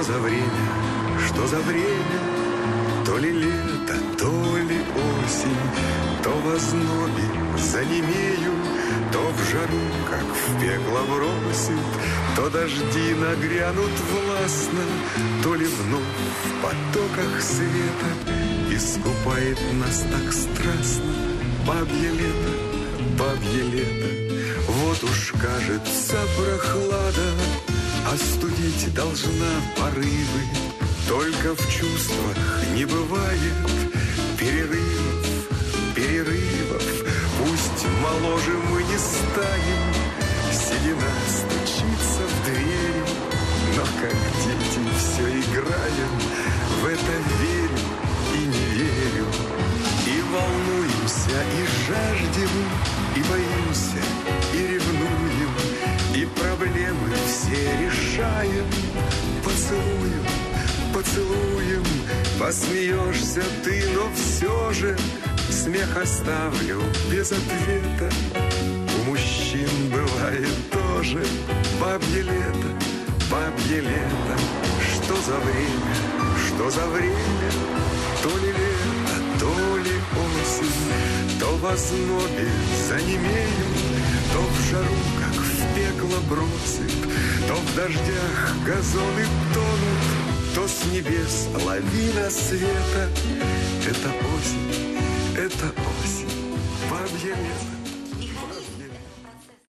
за время, что за время? То ли лето, то ли осень, то в ознобе занемею, то в жару, как в пекло бросит, то дожди нагрянут властно, то ли вновь в потоках света искупает нас так страстно бабье лето, бабье лето. Вот уж кажется прохлада, остудить должна порывы. Только в чувствах не бывает перерывов, перерывов. Пусть моложе мы не станем, седина стучится в двери, но как дети все играем, в это верю и не верю. И волнуемся, и жаждем, и боимся, и ревнуем, и проблемы все решаем поцелуем, поцелуем. Посмеешься ты, но все же смех оставлю без ответа. У мужчин бывает тоже бабье лето, бабье лето. Что за время, что за время? То ли лето, то ли осень, то в ознобе занемеем, то в жару, как в пекло бросит, то в дождях газоны тонут, то с небес лавина света. Это осень, бабье лето.